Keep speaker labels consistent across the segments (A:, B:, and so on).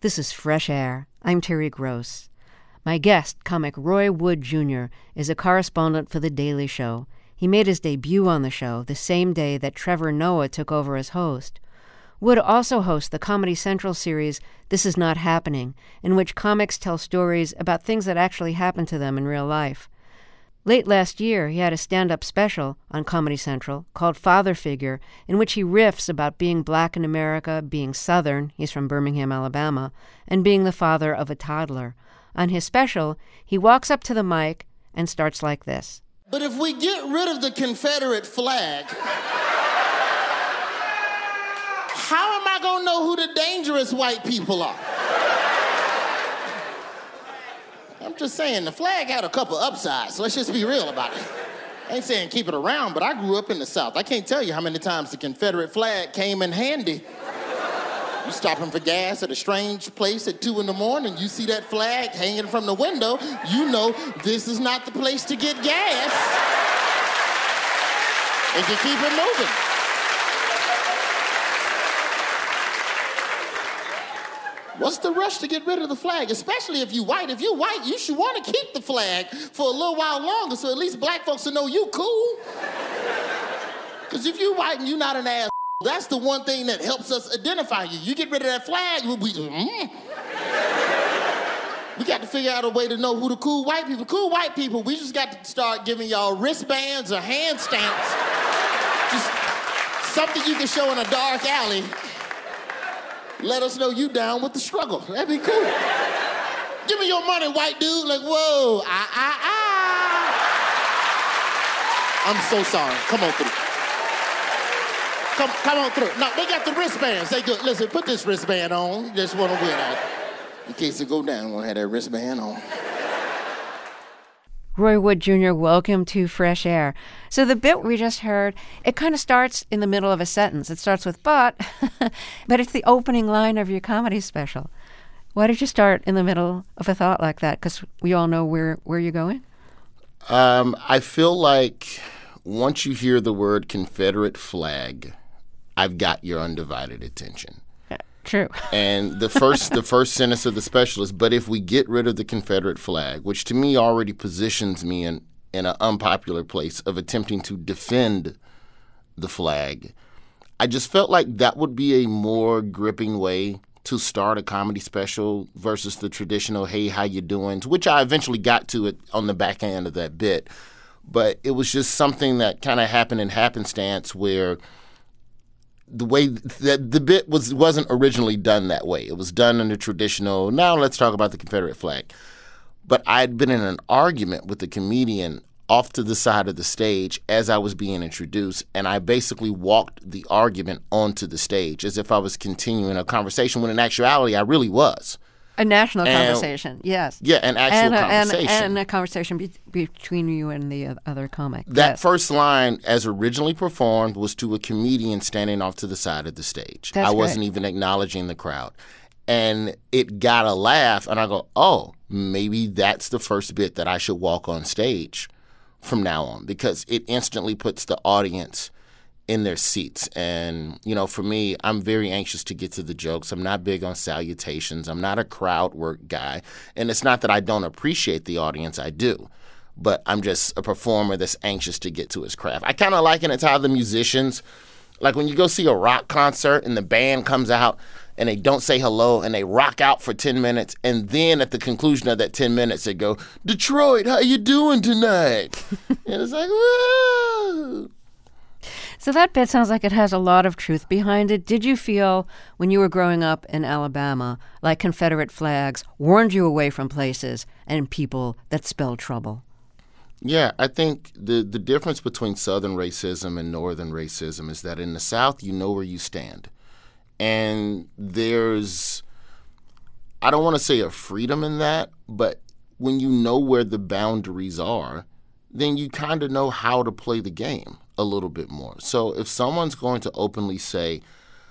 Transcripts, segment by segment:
A: This is Fresh Air. I'm Terry Gross. My guest, comic Roy Wood Jr., is a correspondent for The Daily Show. He made his debut on the show the same day that Trevor Noah took over as host. Wood also hosts the Comedy Central series This Is Not Happening, in which comics tell stories about things that actually happened to them in real life. Late last year, he had a stand-up special on Comedy Central called Father Figure, in which he riffs about being black in America, being Southern, he's from Birmingham, Alabama, and being the father of a toddler. On his special, he walks up to the mic and starts like this.
B: But if we get rid of the Confederate flag, how am I gonna know who the dangerous white people are? I'm just saying, the flag had a couple upsides, so let's just be real about it. I ain't saying keep it around, but I grew up in the South. I can't tell you how many times the Confederate flag came in handy. You stopping for gas at a strange place at 2 a.m, you see that flag hanging from the window, you know this is not the place to get gas. And you keep it moving. What's the rush to get rid of the flag? Especially if you're white. If you're white, you should want to keep the flag for a little while longer so at least black folks will know you cool. Because if you're white and you're not an ass, that's the one thing that helps us identify you. You get rid of that flag, we got to figure out a way to know who the cool white people. Cool white people, we just got to start giving y'all wristbands or hand stamps. Just something you can show in a dark alley. Let us know you down with the struggle. That'd be cool. Give me your money, white dude. Like, whoa, I'm so sorry. Come on through. Come on through. No, they got the wristbands. They good. Listen, put this wristband on. Just want to win out. In case it go down, we'll have that wristband on.
A: Roy Wood Jr., welcome to Fresh Air. So the bit we just heard, it kind of starts in the middle of a sentence. It starts with but it's the opening line of your comedy special. Why did you start in the middle of a thought like that? Because we all know where you're going.
B: I feel like once you hear the word Confederate flag, I've got your undivided attention.
A: True.
B: And the first sentence of the special is, but if we get rid of the Confederate flag, which to me already positions me in an unpopular place of attempting to defend the flag, I just felt like that would be a more gripping way to start a comedy special versus the traditional, hey, how you doing, which I eventually got to it on the back end of that bit. But it was just something that kind of happened in happenstance where the way that the bit wasn't originally done that way. It was done in the traditional, now let's talk about the Confederate flag. But I'd been in an argument with the comedian off to the side of the stage as I was being introduced, and I basically walked the argument onto the stage as if I was continuing a conversation, when in actuality I really was.
A: A national conversation, yes.
B: Yeah, an actual conversation.
A: And a conversation between you and the other comic.
B: That first line, as originally performed, was to a comedian standing off to the side of the stage.
A: That's
B: I wasn't even acknowledging the crowd. And it got a laugh, and I go, oh, maybe that's the first bit that I should walk on stage from now on, because it instantly puts the audience in their seats. And, you know, for me, I'm very anxious to get to the jokes. I'm not big on salutations. I'm not a crowd work guy. And it's not that I don't appreciate the audience. I do. But I'm just a performer that's anxious to get to his craft. I kind of liken it to how the musicians, like when you go see a rock concert and the band comes out and they don't say hello and they rock out for 10 minutes. And then at the conclusion of that 10 minutes, they go, Detroit, how you doing tonight? And it's like, whoa.
A: So that bit sounds like it has a lot of truth behind it. Did you feel when you were growing up in Alabama like Confederate flags warned you away from places and people that spelled trouble?
B: Yeah, I think the difference between Southern racism and Northern racism is that in the South, you know where you stand. And there's, I don't want to say a freedom in that, but when you know where the boundaries are, then you kind of know how to play the game a little bit more. So if someone's going to openly say,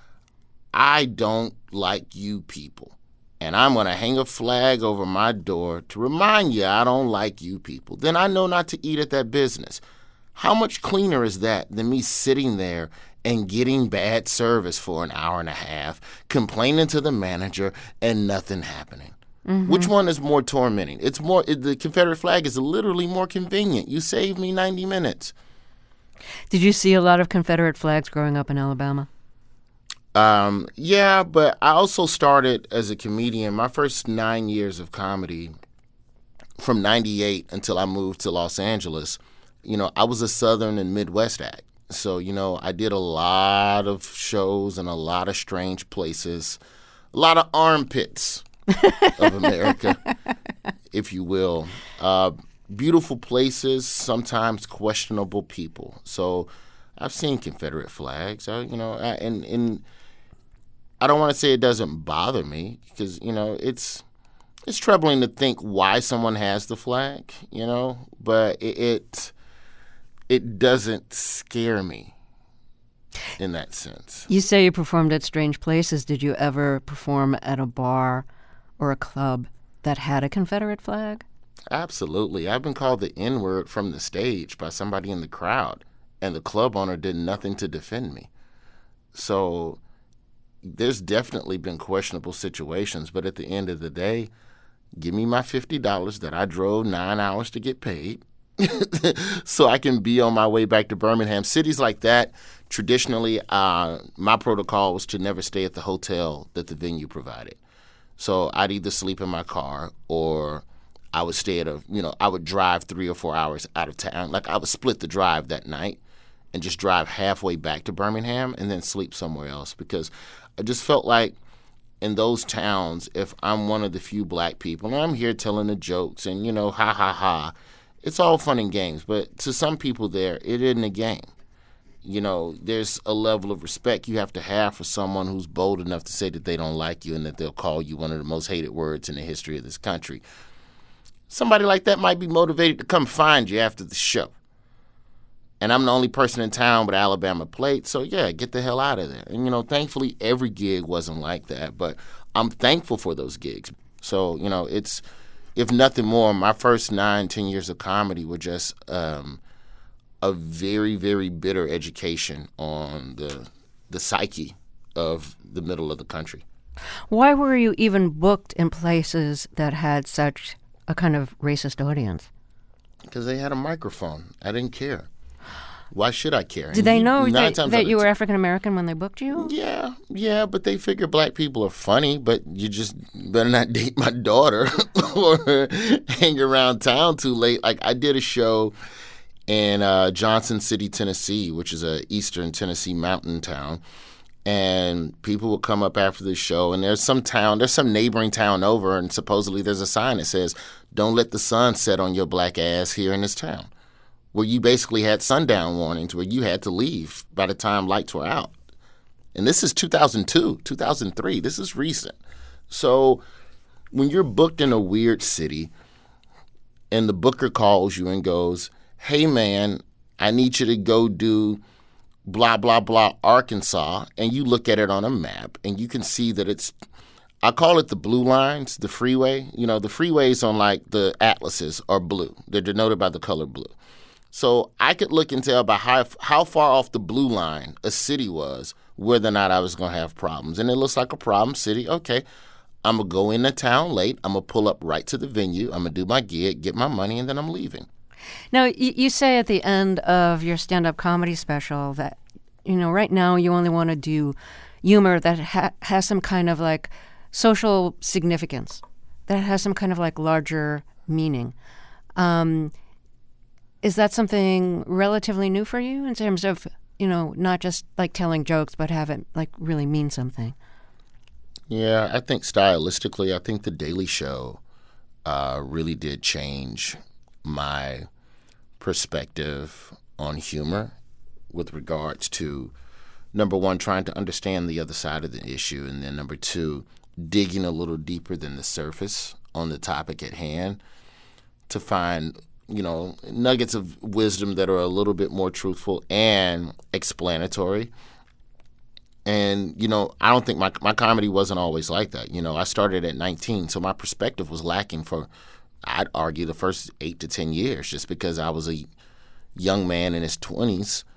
B: I don't like you people, and I'm going to hang a flag over my door to remind you I don't like you people, then I know not to eat at that business. How much cleaner is that than me sitting there and getting bad service for an hour and a half, complaining to the manager, and nothing happening. Mm-hmm. Which one is more tormenting? The Confederate flag is literally more convenient. You saved me 90 minutes.
A: Did you see a lot of Confederate flags growing up in Alabama?
B: Yeah, but I also started as a comedian. My first 9 years of comedy, from 98 until I moved to Los Angeles, I was a Southern and Midwest act. So, I did a lot of shows in a lot of strange places, a lot of armpits of America, if you will. Beautiful places, sometimes questionable people. So I've seen Confederate flags, and I don't want to say it doesn't bother me because, it's troubling to think why someone has the flag, but it doesn't scare me in that sense.
A: You say you performed at strange places. Did you ever perform at a bar or a club that had a Confederate flag?
B: Absolutely. I've been called the N-word from the stage by somebody in the crowd, and the club owner did nothing to defend me. So there's definitely been questionable situations, but at the end of the day, give me my $50 that I drove 9 hours to get paid so I can be on my way back to Birmingham. Cities like that, traditionally, my protocol was to never stay at the hotel that the venue provided. So I'd either sleep in my car or I would stay I would drive 3 or 4 hours out of town. Like I would split the drive that night and just drive halfway back to Birmingham and then sleep somewhere else because I just felt like in those towns, if I'm one of the few black people, and I'm here telling the jokes and, ha, ha, ha, it's all fun and games. But to some people there, it isn't a game. There's a level of respect you have to have for someone who's bold enough to say that they don't like you and that they'll call you one of the most hated words in the history of this country. Somebody like that might be motivated to come find you after the show. And I'm the only person in town with Alabama plate, so yeah, get the hell out of there. And, thankfully, every gig wasn't like that, but I'm thankful for those gigs. So, it's, if nothing more, my first 9-10 years of comedy were just a very, very bitter education on the psyche of the middle of the country.
A: Why were you even booked in places that had such a kind of racist audience?
B: Because they had a microphone. I didn't care. Why should I care?
A: Did they know that you were African American when they booked you?
B: Yeah, but they figure black people are funny, but you just better not date my daughter or hang around town too late. Like I did a show in Johnson City, Tennessee, which is a eastern Tennessee mountain town, and people would come up after the show, and there's some neighboring town over, and supposedly there's a sign that says, "Don't let the sun set on your black ass here in this town," where you basically had sundown warnings where you had to leave by the time lights were out. And this is 2002, 2003. This is recent. So when you're booked in a weird city and the booker calls you and goes, "Hey, man, I need you to go do blah, blah, blah, Arkansas," and you look at it on a map and you can see that I call it the blue lines, the freeway. The freeways on like the atlases are blue. They're denoted by the color blue. So I could look and tell by how far off the blue line a city was whether or not I was going to have problems. And it looks like a problem city. Okay, I'm going to go into town late. I'm going to pull up right to the venue. I'm going to do my gig, get my money, and then I'm leaving.
A: Now, you say at the end of your stand-up comedy special that, right now you only want to do humor that has some kind of like social significance, that has some kind of like larger meaning. Is that something relatively new for you in terms of, not just like telling jokes, but have it like really mean something?
B: Yeah, I think stylistically, I think The Daily Show really did change my perspective on humor with regards to, number one, trying to understand the other side of the issue, and then number two, digging a little deeper than the surface on the topic at hand to find nuggets of wisdom that are a little bit more truthful and explanatory. And, I don't think my comedy wasn't always like that. I started at 19, so my perspective was lacking for, I'd argue, the first 8 to 10 years, just because I was a young man in his 20s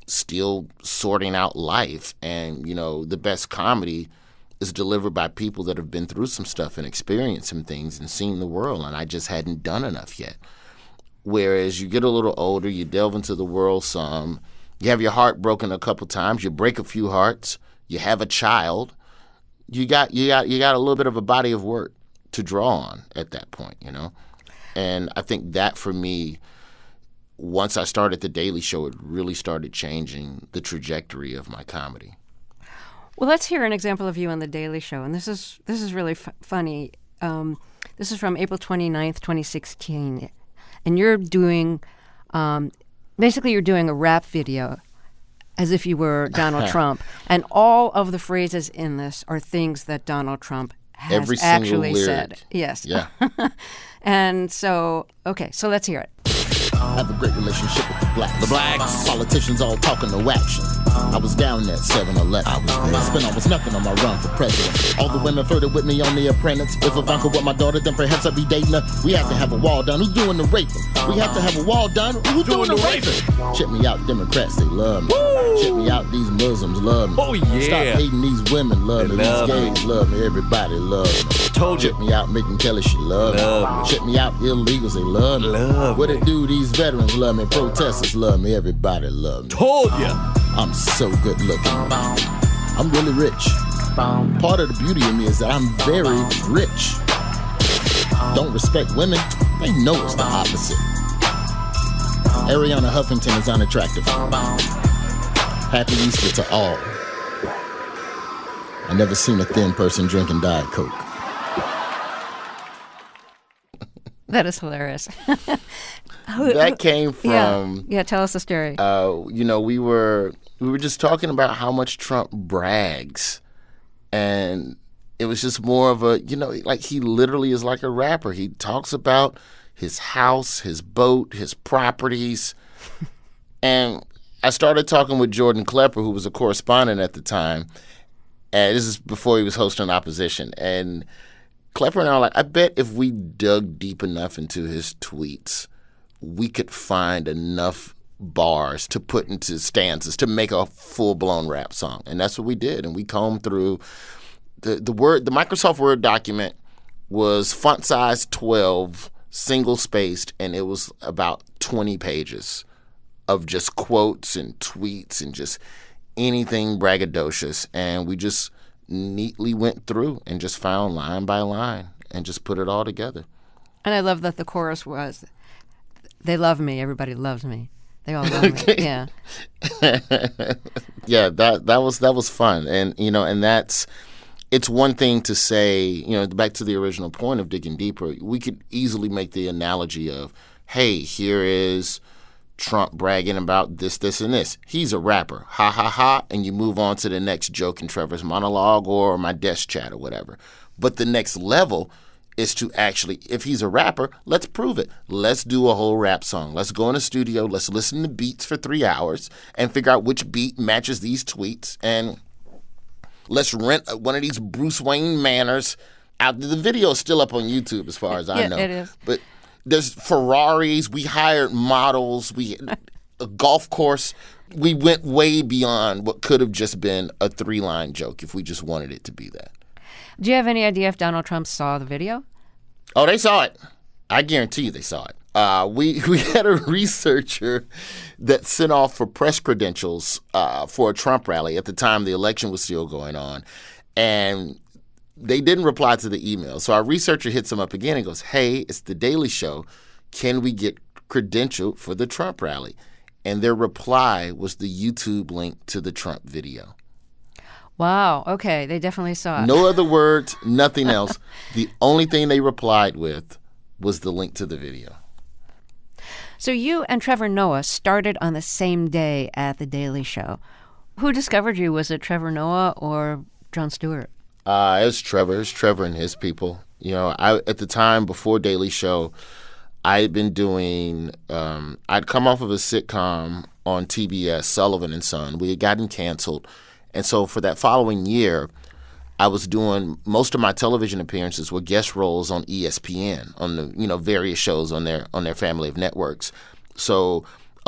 B: still sorting out life. And, the best comedy is delivered by people that have been through some stuff and experienced some things and seen the world. And I just hadn't done enough yet. Whereas you get a little older, you delve into the world some, you have your heart broken a couple times, you break a few hearts, you have a child, you got a little bit of a body of work to draw on at that point, And I think that for me, once I started The Daily Show, it really started changing the trajectory of my comedy.
A: Well, let's hear an example of you on The Daily Show. And this is really funny. This is from April 29th, 2016. And you're doing, basically you're doing a rap video as if you were Donald Trump. And all of the phrases in this are things that Donald Trump has actually said. Yes.
B: Yeah.
A: And so, okay, so let's hear it.
B: I have a great relationship with the blacks. Politicians all talking no action. I was down at 7-Eleven. I spent almost nothing on my run for president. All the women flirted with me on The Apprentice. If Ivanka were my daughter, then perhaps I'd be dating her. We have to have a wall done. Who's doing the raping? We have to have a wall done. Who's doing the raping? Check me out, Democrats, they love me. Woo! Check me out, these Muslims love me.
C: Oh, yeah.
B: Stop hating these women, love me. These gays love me. Everybody love me.
C: Told you.
B: Check me out, Megyn Kelly, she love me. Check me out, illegals, they love me. What it do, these veterans love me. Protesters love me. Everybody love me.
C: Told ya.
B: I'm so good looking. I'm really rich. Part of the beauty of me is that I'm very rich. Don't respect women. They know it's the opposite. Ariana Huffington is unattractive. Happy Easter to all. I never seen a thin person drinking Diet Coke.
A: That is hilarious.
B: That came from...
A: Yeah, tell us the story.
B: We were just talking about how much Trump brags. And it was just more of a, like he literally is like a rapper. He talks about his house, his boat, his properties. And I started talking with Jordan Klepper, who was a correspondent at the time. And this is before he was hosting Opposition. And Klepper and I were like, I bet if we dug deep enough into his tweets, we could find enough bars to put into stanzas to make a full-blown rap song. And that's what we did. And we combed through the Microsoft Word document was font size 12, single-spaced, and it was about 20 pages of just quotes and tweets and just anything braggadocious. And we just neatly went through and just found line by line and just put it all together.
A: And I love that the chorus was, they love me, everybody loves me. They all love me. Yeah.
B: Yeah, that was fun. And and it's one thing to say, back to the original point of digging deeper, we could easily make the analogy of, hey, here is Trump bragging about this, this, and this. He's a rapper. Ha, ha, ha. And you move on to the next joke in Trevor's monologue or my desk chat or whatever. But the next level is to actually, if he's a rapper, let's prove it. Let's do a whole rap song. Let's go in a studio. Let's listen to beats for 3 hours and figure out which beat matches these tweets. And let's rent one of these Bruce Wayne Manors out. The video is still up on YouTube as far as I know.
A: It is.
B: But there's Ferraris. We hired models. A golf course. We went way beyond what could have just been a 3-line joke if we just wanted it to be that.
A: Do you have any idea if Donald Trump saw the video?
B: Oh, they saw it. I guarantee you they saw it. We had a researcher that sent off for press credentials for a Trump rally. At the time, the election was still going on. And they didn't reply to the email. So our researcher hits him up again and goes, hey, it's The Daily Show. Can we get credentialed for the Trump rally? And their reply was the YouTube link to the Trump video.
A: Wow. Okay. They definitely saw it.
B: No other words, nothing else. The only thing they replied with was the link to the video.
A: So you and Trevor Noah started on the same day at The Daily Show. Who discovered you? Was it Trevor Noah or Jon Stewart?
B: It was Trevor. It was Trevor and his people. At the time before Daily Show, I had been doing, I'd come off of a sitcom on TBS, Sullivan and Son. We had gotten canceled. And so for that following year, I was doing most of my television appearances were guest roles on ESPN, on the various shows on their family of networks. So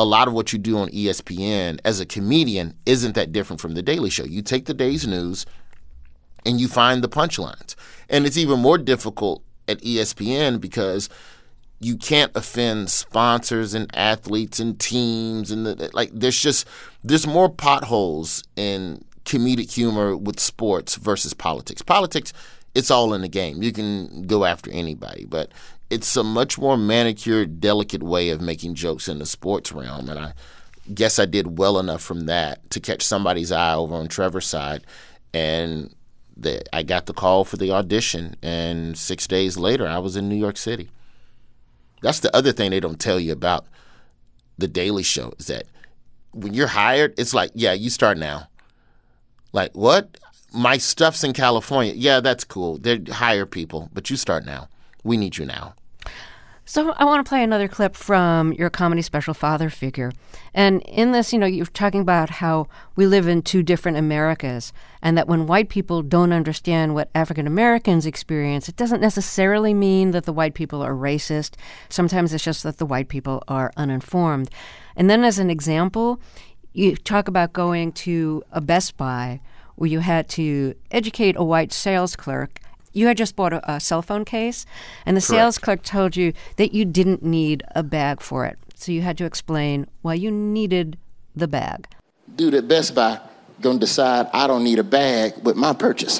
B: a lot of what you do on ESPN as a comedian isn't that different from The Daily Show. You take the day's news and you find the punchlines. And it's even more difficult at ESPN because you can't offend sponsors and athletes and teams. And there's more potholes in comedic humor with sports versus politics. Politics, it's all in the game. You can go after anybody, but it's a much more manicured, delicate way of making jokes in the sports realm. And I guess I did well enough from that to catch somebody's eye over on Trevor's side. And I got the call for the audition. And 6 days later, I was in New York City. That's the other thing they don't tell you about The Daily Show is that when you're hired, it's like, yeah, you start now. Like, what? My stuff's in California. Yeah, that's cool. They hire people, but you start now. We need you now.
A: So I want to play another clip from your comedy special, Father Figure. And in this, you're talking about how we live in two different Americas and that when white people don't understand what African Americans experience, it doesn't necessarily mean that the white people are racist. Sometimes it's just that the white people are uninformed. And then as an example, you talk about going to a Best Buy where you had to educate a white sales clerk. You had just bought a cell phone case, and the sales clerk told you that you didn't need a bag for it. So you had to explain why you needed the bag.
C: Dude at Best Buy gonna decide I don't need a bag with my purchase.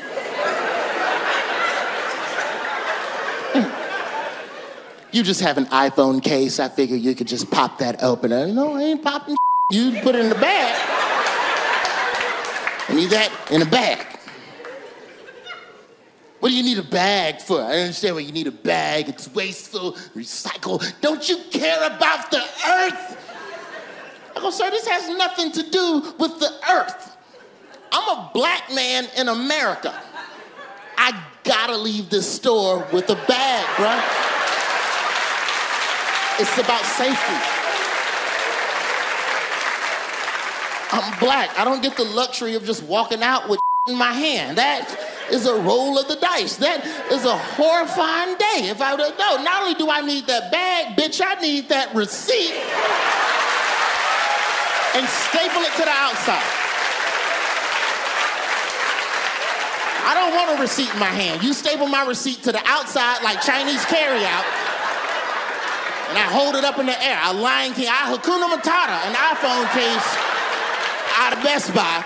C: You just have an iPhone case. I figure you could just pop that open. No, I ain't popping shit. You put it in the bag. I need that in a bag. What do you need a bag for? I understand why you need a bag. It's wasteful, recycle. Don't you care about the earth? I go, sir, this has nothing to do with the earth. I'm a black man in America. I gotta leave this store with a bag, bruh. It's about safety. I'm black. I don't get the luxury of just walking out with in my hand. That is a roll of the dice. That is a horrifying day. If I would have known, not only do I need that bag, bitch, I need that receipt and staple it to the outside. I don't want a receipt in my hand. You staple my receipt to the outside like Chinese carryout, and I hold it up in the air. I Lion King, I Hakuna Matata, an iPhone case out of Best Buy.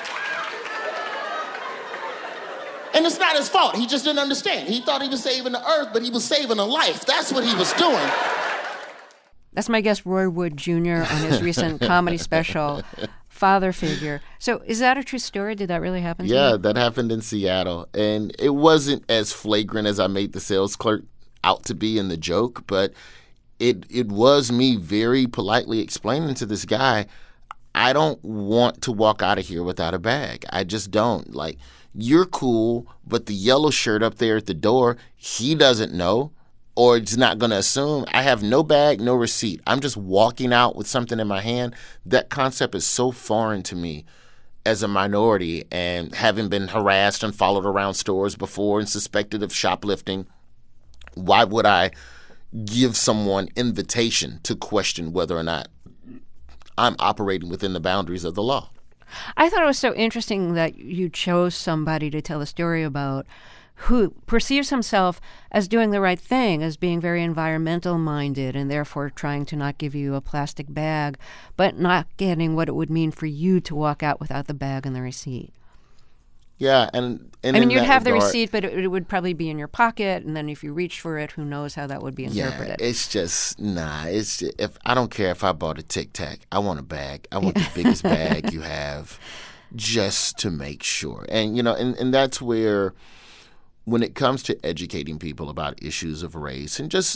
C: And it's not his fault. He just didn't understand. He thought he was saving the earth, but he was saving a life. That's what he was doing.
A: That's my guest, Roy Wood Jr., on his recent comedy special, Father Figure. So is that a true story? Did that really happen to you?
B: Yeah, that happened in Seattle. And it wasn't as flagrant as I made the sales clerk out to be in the joke, but it was me very politely explaining to this guy, I don't want to walk out of here without a bag. I just don't. Like, you're cool, but the yellow shirt up there at the door, he doesn't know or is not going to assume. I have no bag, no receipt. I'm just walking out with something in my hand. That concept is so foreign to me as a minority, and having been harassed and followed around stores before and suspected of shoplifting, why would I give someone invitation to question whether or not I'm operating within the boundaries of the law?
A: I thought it was so interesting that you chose somebody to tell a story about who perceives himself as doing the right thing, as being very environmental minded and therefore trying to not give you a plastic bag, but not getting what it would mean for you to walk out without the bag and the receipt.
B: Yeah, and
A: I mean, you'd have the receipt, but it would probably be in your pocket, and then if you reached for it, who knows how that would be interpreted.
B: Yeah, it's just, if I don't care if I bought a Tic Tac. I want a bag. I want the biggest bag you have just to make sure. And, and that's where, when it comes to educating people about issues of race and just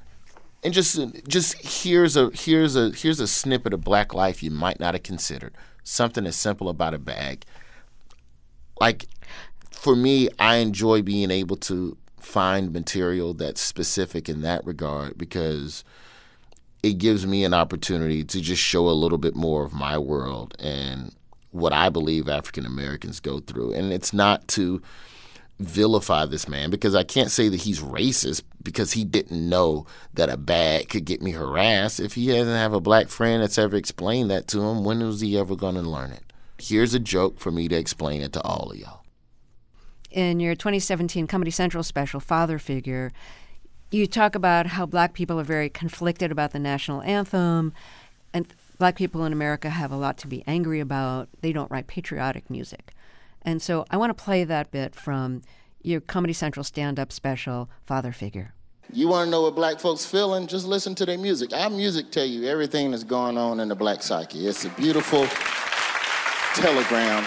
B: here's a snippet of Black life you might not have considered. Something as simple about a bag. Like, for me, I enjoy being able to find material that's specific in that regard because it gives me an opportunity to just show a little bit more of my world and what I believe African Americans go through. And it's not to vilify this man, because I can't say that he's racist because he didn't know that a bag could get me harassed. If he doesn't have a black friend that's ever explained that to him, when was he ever going to learn it? Here's a joke for me to explain it to all of y'all.
A: In your 2017 Comedy Central special, Father Figure, you talk about how black people are very conflicted about the national anthem, and black people in America have a lot to be angry about. They don't write patriotic music. And so I want to play that bit from your Comedy Central stand-up special, Father Figure.
C: You want to know what black folks feeling? Just listen to their music. Our music tell you everything that's going on in the black psyche. It's a beautiful telegram.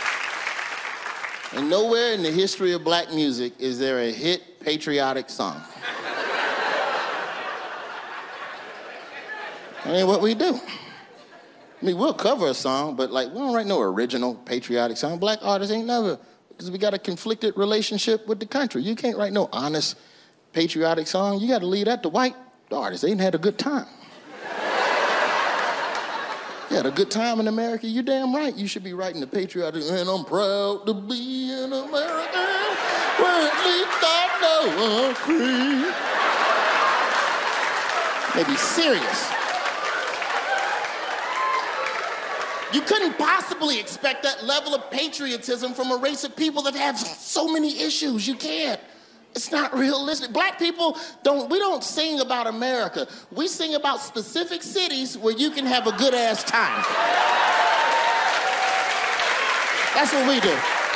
C: And nowhere in the history of black music is there a hit patriotic song. That ain't what we do. I mean, we'll cover a song, but like, we don't write no original patriotic song. Black artists ain't never, because we got a conflicted relationship with the country. You can't write no honest patriotic song. You got to leave that to white artists. They ain't had a good time. You had a good time in America. You're damn right. You should be writing the patriotic, and I'm proud to be an American, where at least I know I'm free. Maybe serious. You couldn't possibly expect that level of patriotism from a race of people that have so many issues. You can't. It's not realistic. Black people we don't sing about America. We sing about specific cities where you can have a good-ass time. That's what we do.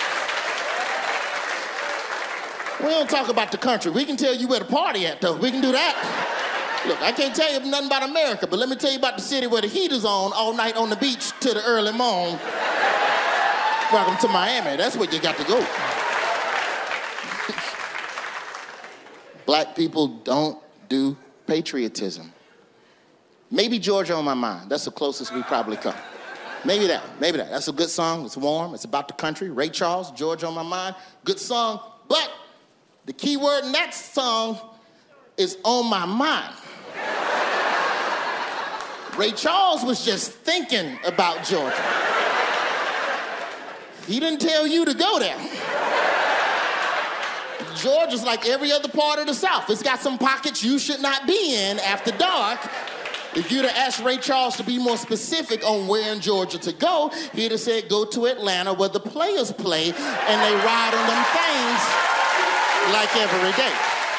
C: We don't talk about the country. We can tell you where to party at, though. We can do that. Look, I can't tell you nothing about America, but let me tell you about the city where the heat is on all night on the beach till the early morn. Welcome to Miami. That's where you got to go. Black people don't do patriotism. Maybe Georgia on My Mind. That's the closest we probably come. Maybe that. That's a good song. It's warm. It's about the country. Ray Charles, Georgia on My Mind. Good song. But the key word in that song is on my mind. Ray Charles was just thinking about Georgia. He didn't tell you to go there. Georgia's like every other part of the South. It's got some pockets you should not be in after dark. If you'd have asked Ray Charles to be more specific on where in Georgia to go, he'd have said, go to Atlanta where the players play and they ride on them things like every day.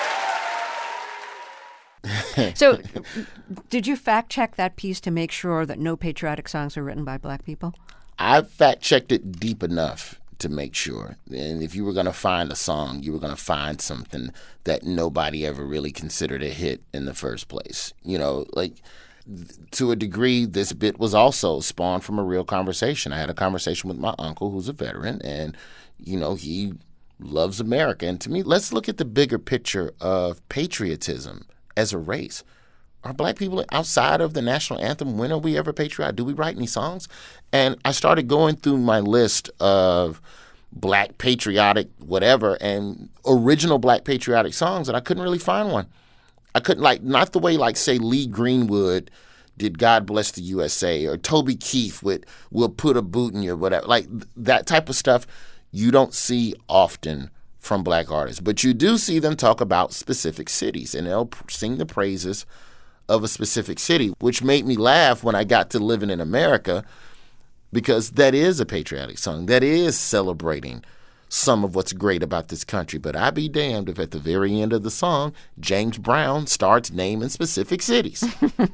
A: So, did you fact-check that piece to make sure that no patriotic songs are written by black people?
B: I fact-checked it deep enough to make sure. And if you were going to find a song, you were going to find something that nobody ever really considered a hit in the first place. You know, like, to a degree, this bit was also spawned from a real conversation. I had a conversation with my uncle, who's a veteran, and, you know, he loves America. And to me, let's look at the bigger picture of patriotism as a race. Are black people outside of the national anthem? When are we ever patriotic? Do we write any songs? And I started going through my list of black patriotic whatever and original black patriotic songs, and I couldn't really find one. I couldn't, like, not the way, like, say, Lee Greenwood did God Bless the USA, or Toby Keith with We'll Put a Boot in You, whatever. Like, that type of stuff you don't see often from black artists. But you do see them talk about specific cities, and they'll sing the praises of a specific city, which made me laugh when I got to living in America, because that is a patriotic song. That is celebrating some of what's great about this country. But I be damned if at the very end of the song, James Brown starts naming specific cities.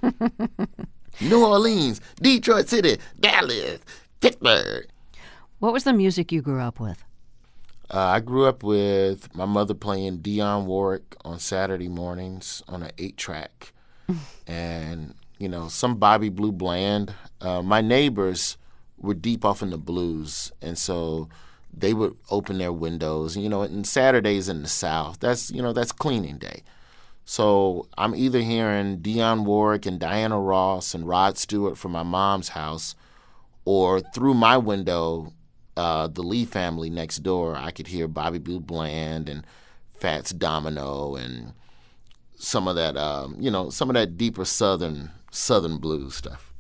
B: New Orleans, Detroit City, Dallas, Pittsburgh.
A: What was the music you grew up with?
B: I grew up with my mother playing Dionne Warwick on Saturday mornings on an 8-track. And, you know, some Bobby Blue Bland. My neighbors were deep off in the blues, and so they would open their windows. You know, and Saturdays in the South, that's cleaning day. So I'm either hearing Dionne Warwick and Diana Ross and Rod Stewart from my mom's house, or through my window, the Lee family next door, I could hear Bobby Blue Bland and Fats Domino and some of that, some of that deeper southern blues stuff.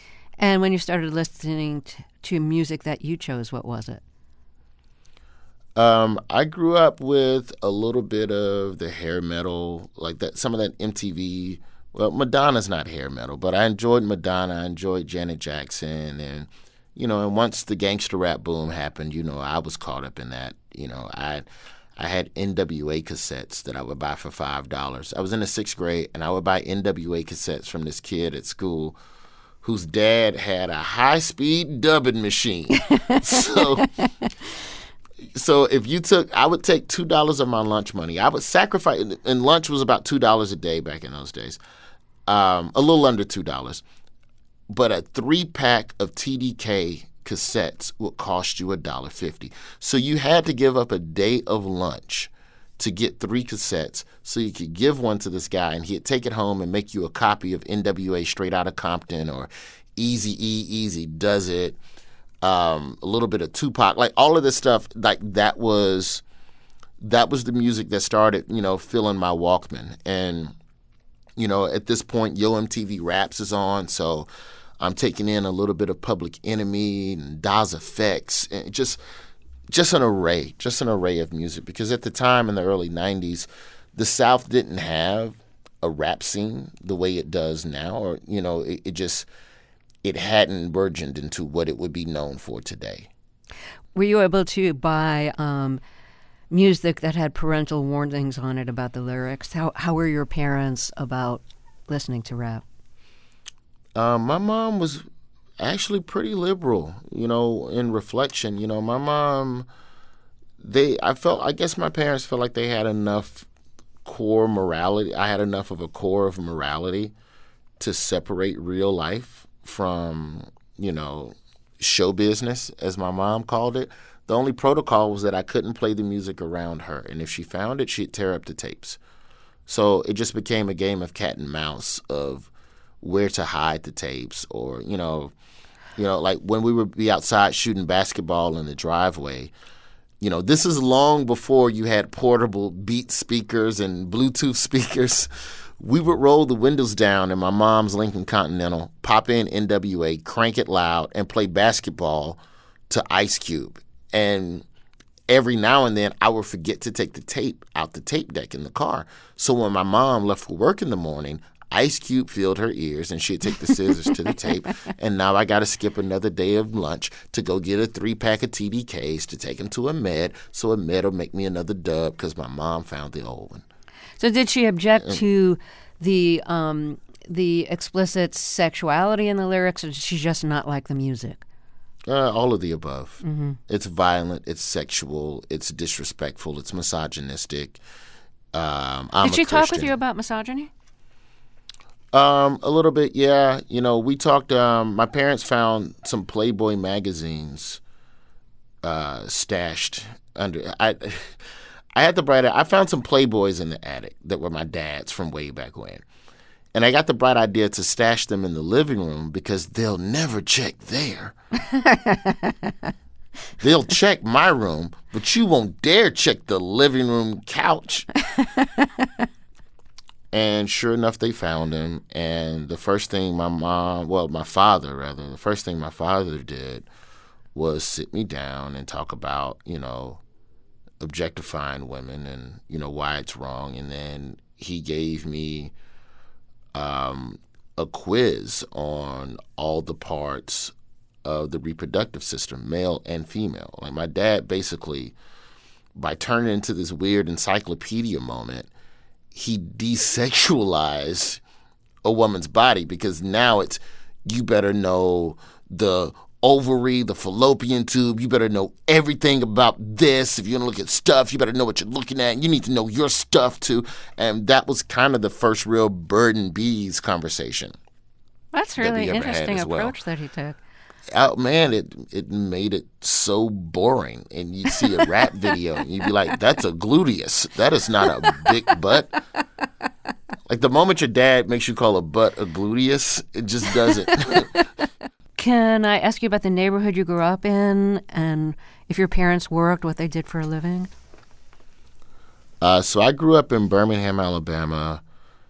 B: And
A: when you started listening to music that you chose, what was it?
B: I grew up with a little bit of the hair metal, like that. Some of that MTV. Well, Madonna's not hair metal, but I enjoyed Madonna. I enjoyed Janet Jackson, and and once the gangster rap boom happened, I was caught up in that. I had NWA cassettes that I would buy for $5. I was in the 6th grade, and I would buy NWA cassettes from this kid at school whose dad had a high-speed dubbing machine. So if I would take $2 of my lunch money. I would sacrifice, and lunch was about $2 a day back in those days, a little under $2. But a 3-pack of TDK cassettes would cost you $1.50. So you had to give up a day of lunch to get 3 cassettes so you could give one to this guy, and he'd take it home and make you a copy of NWA Straight Outta Compton or Eazy-E, Easy Does It, a little bit of Tupac, like all of this stuff. Like that was the music that started, filling my Walkman. And, at this point, Yo MTV Raps is on, so I'm taking in a little bit of Public Enemy and Das Effects, and just an array of music. Because at the time in the early 90s, the South didn't have a rap scene the way it does now, or it hadn't burgeoned into what it would be known for today.
A: Were you able to buy music that had parental warnings on it about the lyrics? How were your parents about listening to rap?
B: My mom was actually pretty liberal, in reflection. My mom, I guess my parents felt like they had enough core morality. I had enough of a core of morality to separate real life from, show business, as my mom called it. The only protocol was that I couldn't play the music around her. And if she found it, she'd tear up the tapes. So it just became a game of cat and mouse of where to hide the tapes, or, like when we would be outside shooting basketball in the driveway. This is long before you had portable Beats speakers and Bluetooth speakers. We would roll the windows down in my mom's Lincoln Continental, pop in NWA, crank it loud, and play basketball to Ice Cube. And every now and then, I would forget to take the tape out the tape deck in the car. So when my mom left for work in the morning, Ice Cube filled her ears, and she'd take the scissors to the tape. And now I got to skip another day of lunch to go get a 3-pack of TDKs to take him to Ahmed, so Ahmed will make me another dub because my mom found the old one.
A: So did she object to the explicit sexuality in the lyrics, or did she just not like the music?
B: All of the above. Mm-hmm. It's violent, it's sexual, it's disrespectful, it's misogynistic.
A: Did she talk with you about misogyny?
B: A little bit, yeah. We talked. My parents found some Playboy magazines stashed under. I had the bright. I found some Playboys in the attic that were my dad's from way back when, and I got the bright idea to stash them in the living room because they'll never check there. They'll check my room, but you won't dare check the living room couch. And sure enough, they found him. And the first thing my father did was sit me down and talk about, objectifying women and, why it's wrong. And then he gave me a quiz on all the parts of the reproductive system, male and female. Like my dad basically, by turning into this weird encyclopedia moment, he desexualized a woman's body, because now it's, you better know the ovary, the fallopian tube, you better know everything about this. If you're going to look at stuff, you better know what you're looking at. You need to know your stuff too. And that was kind of the first real bird and bees conversation.
A: That's really interesting approach that he took.
B: Oh, man, it made it so boring. And you'd see a rap video and you'd be like, that's a gluteus. That is not a big butt. Like the moment your dad makes you call a butt a gluteus, it just doesn't.
A: Can I ask you about the neighborhood you grew up in and if your parents worked, what they did for a living?
B: So I grew up in Birmingham, Alabama,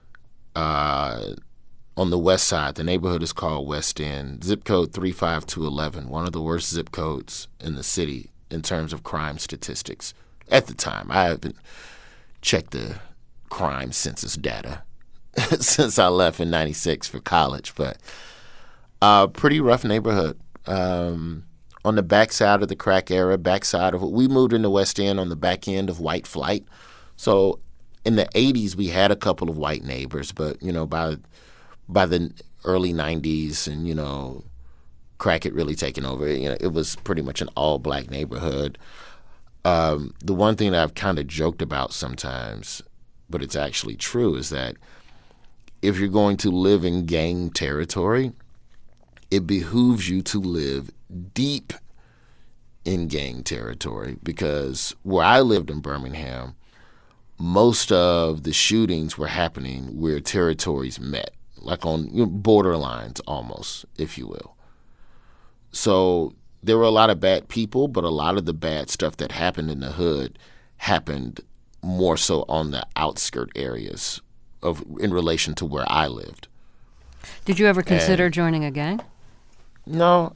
B: on the west side. The neighborhood is called West End. Zip code 35211, one of the worst zip codes in the city in terms of crime statistics at the time. I haven't checked the crime census data since I left in 96 for college, but pretty rough neighborhood. On the backside of the crack era, we moved in the West End on the back end of white flight. So in the 80s, we had a couple of white neighbors, but, by the early 90s and, crack had really taken over, it was pretty much an all-black neighborhood. The one thing that I've kind of joked about sometimes, but it's actually true, is that if you're going to live in gang territory, it behooves you to live deep in gang territory, because where I lived in Birmingham, most of the shootings were happening where territories met, like on borderlines almost, if you will. So there were a lot of bad people, but a lot of the bad stuff that happened in the hood happened more so on the outskirt areas in relation to where I lived.
A: Did you ever consider joining a gang?
B: No,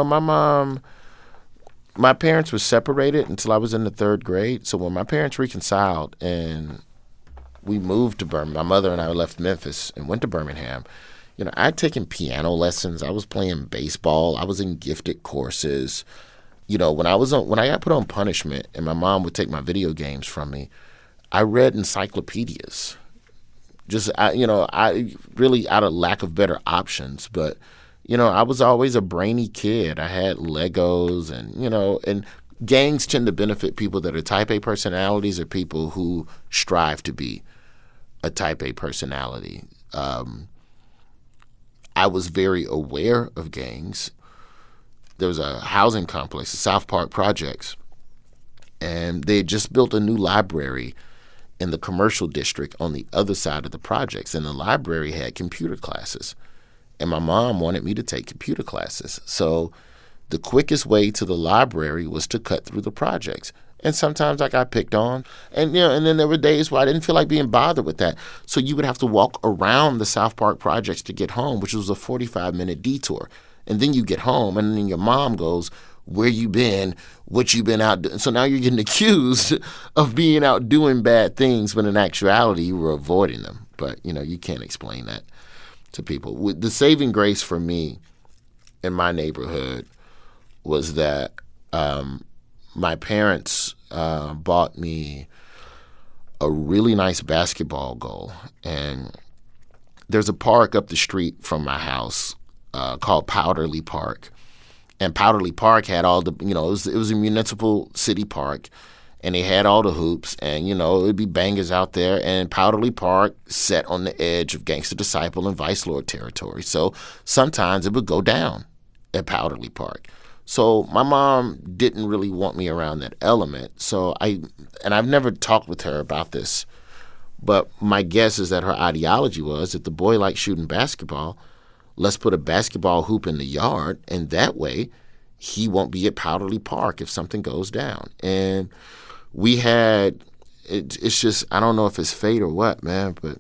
B: my parents were separated until I was in the third grade. So when my parents reconciled and we moved to Birmingham, my mother and I left Memphis and went to Birmingham, I'd taken piano lessons. I was playing baseball. I was in gifted courses. When I got put on punishment and my mom would take my video games from me, I read encyclopedias. I really out of lack of better options, but I was always a brainy kid. I had Legos and gangs tend to benefit people that are type A personalities or people who strive to be a type A personality. I was very aware of gangs. There was a housing complex, the South Park Projects, and they had just built a new library in the commercial district on the other side of the projects, and the library had computer classes. And my mom wanted me to take computer classes. So the quickest way to the library was to cut through the projects. And sometimes I got picked on. And then there were days where I didn't feel like being bothered with that. So you would have to walk around the South Park Projects to get home, which was a 45-minute detour. And then you get home, and then your mom goes, "Where you been? What you been out doing?" So now you're getting accused of being out doing bad things when in actuality you were avoiding them. But, you can't explain that to people. The saving grace for me in my neighborhood was that my parents bought me a really nice basketball goal. And there's a park up the street from my house called Powderly Park. And Powderly Park had all the, it was a municipal city park. And they had all the hoops, and, it would be bangers out there. And Powderly Park sat on the edge of Gangsta Disciple and Vice Lord territory. So sometimes it would go down at Powderly Park. So my mom didn't really want me around that element. So I've never talked with her about this, but my guess is that her ideology was if the boy likes shooting basketball, let's put a basketball hoop in the yard, and that way he won't be at Powderly Park if something goes down. And we had, it's just, I don't know if it's fate or what, man, but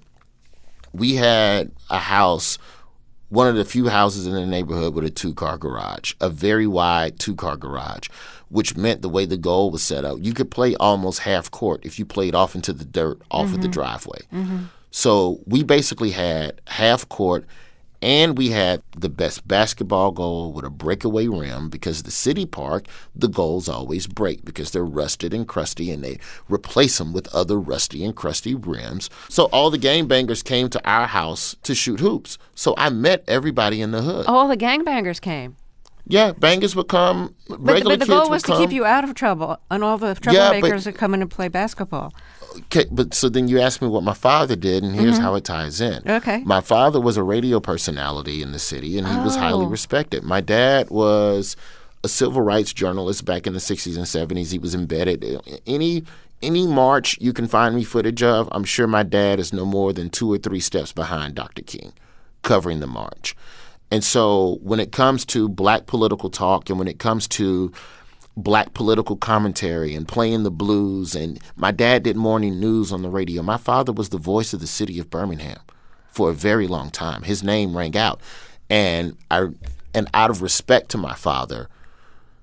B: we had a house, one of the few houses in the neighborhood with a two-car garage, a very wide two-car garage, which meant the way the goal was set up, you could play almost half court if you played off into the dirt off of the driveway. Mm-hmm. So we basically had half court, and we had the best basketball goal with a breakaway rim, because the city park, the goals always break because they're rusted and crusty, and they replace them with other rusty and crusty rims. So all the gangbangers came to our house to shoot hoops. So I met everybody in the hood.
A: Oh, all the gangbangers came.
B: Yeah, bangers would come. But the
A: goal was to keep you out of trouble, and all the troublemakers would come in and play basketball.
B: Okay, but so then you asked me what my father did, and here's how it ties in.
A: Okay.
B: My father was a radio personality in the city, and he was highly respected. My dad was a civil rights journalist back in the 60s and 70s. He was embedded. Any march you can find me footage of, I'm sure my dad is no more than 2 or 3 steps behind Dr. King covering the march. And so when it comes to black political talk, and when it comes to black political commentary and playing the blues, and my dad did morning news on the radio, my father was the voice of the city of Birmingham for a very long time. His name rang out. And out of respect to my father,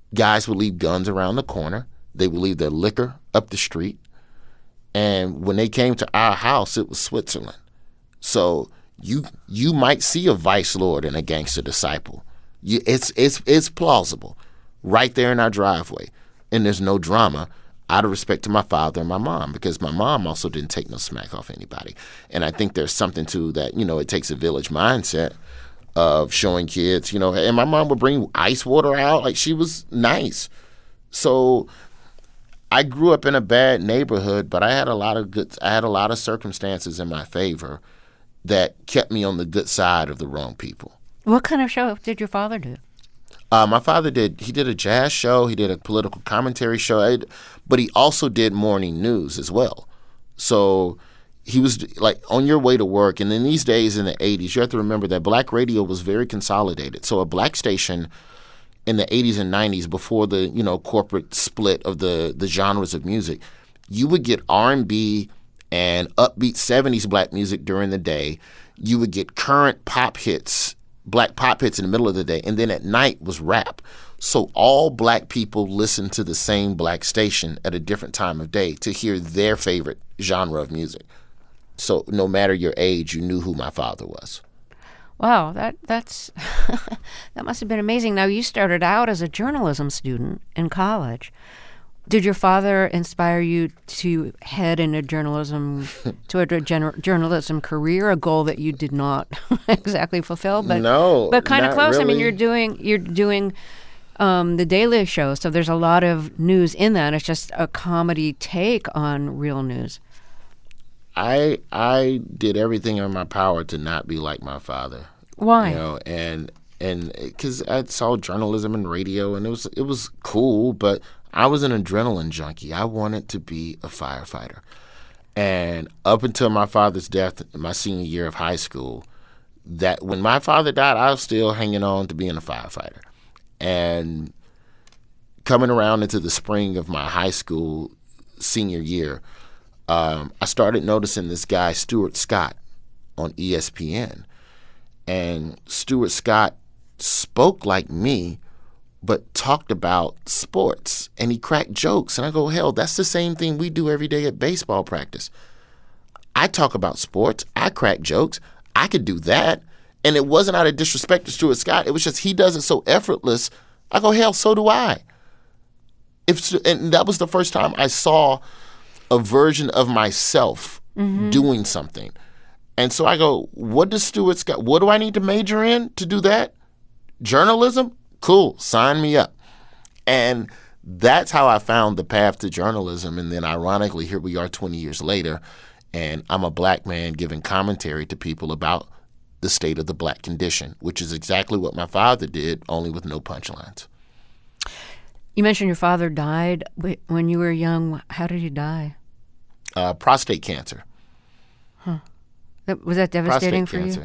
B: Guys would leave guns around the corner. They would leave their liquor up the street. And when they came to our house, it was Switzerland. So you might see a vice lord and a gangster disciple. It's plausible right there in our driveway. And there's no drama out of respect to my father and my mom, because my mom also didn't take no smack off anybody. And I think there's something to that, it takes a village mindset of showing kids, and my mom would bring ice water out. Like, she was nice. So I grew up in a bad neighborhood, but I had a lot of circumstances in my favor that kept me on the good side of the wrong people.
A: What kind of show did your father do?
B: My father did a jazz show. He did a political commentary show, but he also did morning news as well. So he was like on your way to work. And in these days in the 80s, you have to remember that black radio was very consolidated. So a black station in the 80s and 90s, before the corporate split of the genres of music, you would get R&B and upbeat 70s black music during the day. You would get current pop hits, black pop hits in the middle of the day, and then at night was rap. So all black people listened to the same black station at a different time of day to hear their favorite genre of music. So no matter your age, you knew who my father was.
A: Wow, that's that must have been amazing. Now, you started out as a journalism student in college. Did your father inspire you to head in a journalism career, a goal that you did not exactly fulfill? But
B: no,
A: but kind of close.
B: Really.
A: I mean, you're doing the Daily Show, so there's a lot of news in that. It's just a comedy take on real news.
B: I did everything in my power to not be like my father.
A: Why?
B: And because I saw journalism and radio, and it was cool, but I was an adrenaline junkie. I wanted to be a firefighter. And up until my father's death in my senior year of high school, that when my father died, I was still hanging on to being a firefighter. And coming around into the spring of my high school senior year, I started noticing this guy, Stuart Scott, on ESPN. And Stuart Scott spoke like me, but talked about sports. And he cracked jokes. And I go, hell, that's the same thing we do every day at baseball practice. I talk about sports. I crack jokes. I could do that. And it wasn't out of disrespect to Stuart Scott. It was just he does it so effortless. I go, hell, so do I. And that was the first time I saw a version of myself doing something. And so I go, what does Stuart Scott, what do I need to major in to do that? Journalism? Cool, sign me up. And that's how I found the path to journalism. And then ironically, here we are 20 years later, and I'm a black man giving commentary to people about the state of the black condition, which is exactly what my father did, only with no punchlines.
A: You mentioned your father died when you were young. How did he die?
B: Prostate cancer.
A: Huh. Was that devastating for you?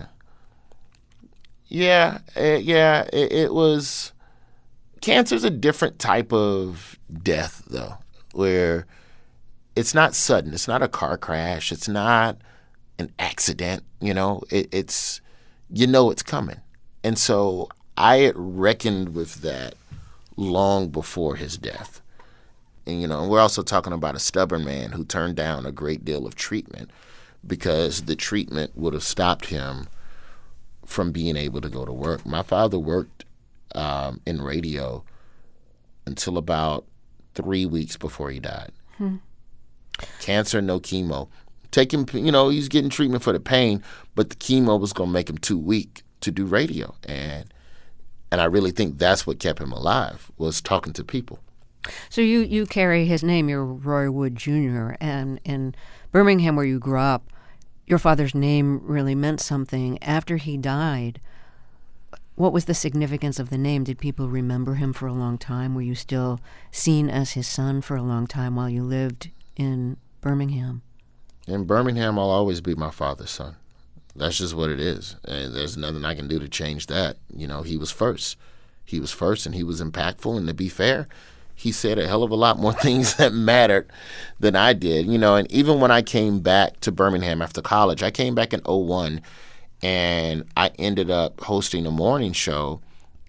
B: Yeah, it was. Cancer's a different type of death, though, where it's not sudden. It's not a car crash. It's not an accident. It's it's coming. And so I had reckoned with that long before his death. And, we're also talking about a stubborn man who turned down a great deal of treatment because the treatment would have stopped him from being able to go to work. My father worked in radio until about 3 weeks before he died. Cancer, no chemo. Take him, he's getting treatment for the pain, but the chemo was going to make him too weak to do radio. And I really think that's what kept him alive, was talking to people.
A: So you carry his name, you're Roy Wood Jr., and in Birmingham, where you grew up, your father's name really meant something. After he died, what was the significance of the name? Did people remember him for a long time? Were you still seen as his son for a long time while you lived in Birmingham?
B: In Birmingham, I'll always be my father's son. That's just what it is. And there's nothing I can do to change that. He was first. He was first, and he was impactful. And to be fair, he said a hell of a lot more things that mattered than I did. And even when I came back to Birmingham after college, I came back in 2001, and I ended up hosting a morning show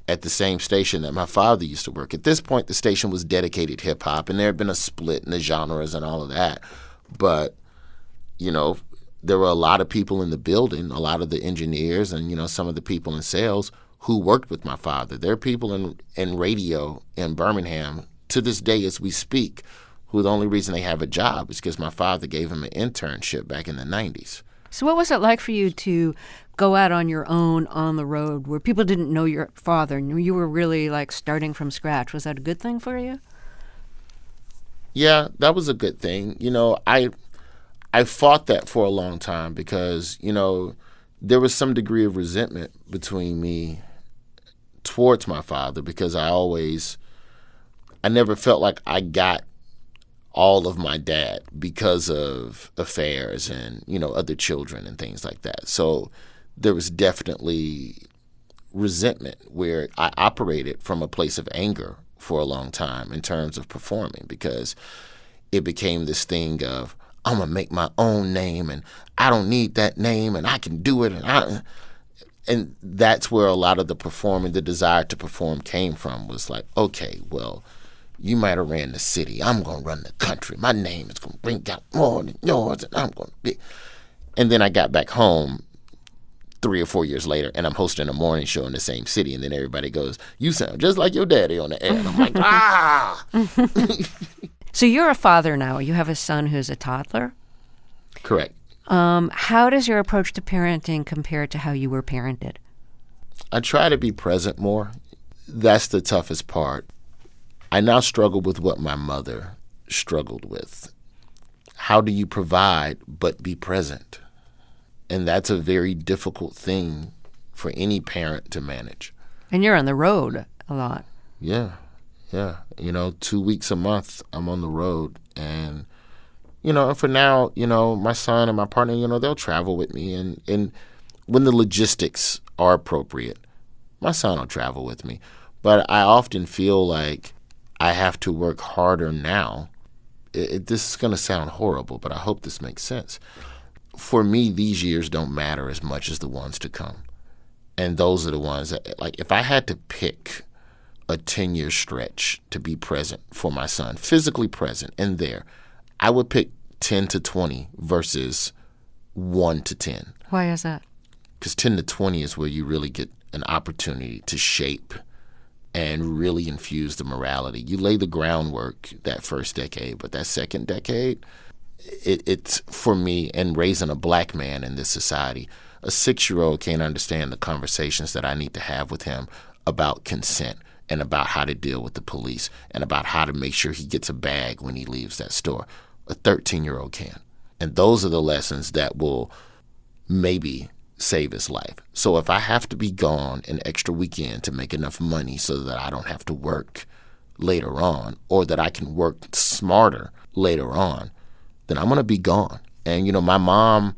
B: at the same station that my father used to work. At this point, the station was dedicated hip-hop, and there had been a split in the genres and all of that. But, you know, there were a lot of people in the building, a lot of the engineers and, you know, some of the people in sales who worked with my father. There are people in radio in Birmingham to this day as we speak who the only reason they have a job is because my father gave them an internship back in the 90s.
A: So what was it like for you to go out on your own on the road where people didn't know your father and you were really like starting from scratch? Was that a good thing for you?
B: Yeah, that was a good thing. You know, I fought that for a long time because, you know, there was some degree of resentment between me towards my father because I never felt like I got all of my dad because of affairs and, you know, other children and things like that. So there was definitely resentment where I operated from a place of anger for a long time in terms of performing because it became this thing of, I'm going to make my own name and I don't need that name and I can do it. And that's where a lot of the desire to perform came from was like, okay, well, you might have ran the city. I'm going to run the country. My name is going to bring out more than yours, and I'm going to be. And then I got back home 3 or 4 years later, and I'm hosting a morning show in the same city, and then everybody goes, you sound just like your daddy on the air. And I'm like, ah!
A: So you're a father now. You have a son who's a toddler?
B: Correct.
A: How does your approach to parenting compare to how you were parented?
B: I try to be present more. That's the toughest part. I now struggle with what my mother struggled with. How do you provide but be present? And that's a very difficult thing for any parent to manage.
A: And you're on the road a lot.
B: Yeah. You know, 2 weeks a month I'm on the road. And, you know, for now, you know, my son and my partner, you know, they'll travel with me. And when the logistics are appropriate, my son will travel with me. But I often feel like I have to work harder now. This is going to sound horrible, but I hope this makes sense. For me, these years don't matter as much as the ones to come. And those are the ones that, like, if I had to pick a 10-year stretch to be present for my son, physically present and there, I would pick 10 to 20 versus 1 to 10.
A: Why is that?
B: Because 10 to 20 is where you really get an opportunity to shape and really infuse the morality. You lay the groundwork that first decade, but that second decade, it's for me, and raising a black man in this society, a 6-year-old can't understand the conversations that I need to have with him about consent and about how to deal with the police and about how to make sure he gets a bag when he leaves that store. A 13-year-old can. And those are the lessons that will maybe save his life. So if I have to be gone an extra weekend to make enough money so that I don't have to work later on, or that I can work smarter later on, then I'm going to be gone. And, you know, my mom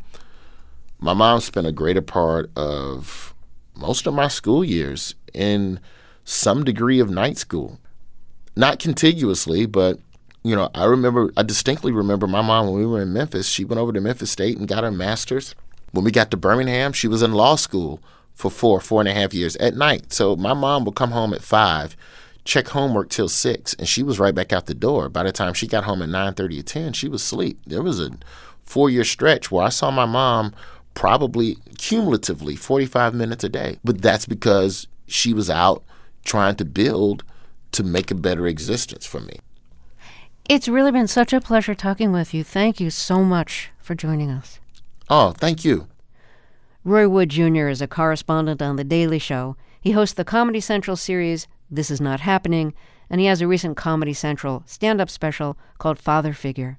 B: spent a greater part of most of my school years in some degree of night school. Not contiguously, but, you know, I distinctly remember my mom when we were in Memphis. She went over to Memphis State and got her master's. When we got to Birmingham, she was in law school for 4.5 years at night. So my mom would come home at 5, check homework till 6, and she was right back out the door. By the time she got home at 9:30 or 10, she was asleep. There was a 4-year stretch where I saw my mom probably cumulatively 45 minutes a day. But that's because she was out trying to build to make a better existence for me.
A: It's really been such a pleasure talking with you. Thank you so much for joining us.
B: Oh, thank you.
A: Roy Wood Jr. is a correspondent on The Daily Show. He hosts the Comedy Central series This Is Not Happening, and he has a recent Comedy Central stand-up special called Father Figure.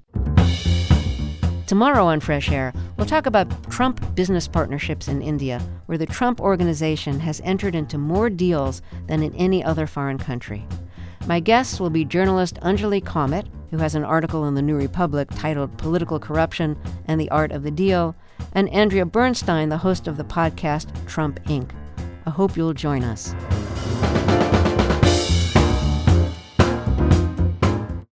A: Tomorrow on Fresh Air, we'll talk about Trump business partnerships in India, where the Trump Organization has entered into more deals than in any other foreign country. My guests will be journalist Anjali Kamat, who has an article in the New Republic titled Political Corruption and the Art of the Deal, and Andrea Bernstein, the host of the podcast Trump Inc. I hope you'll join us.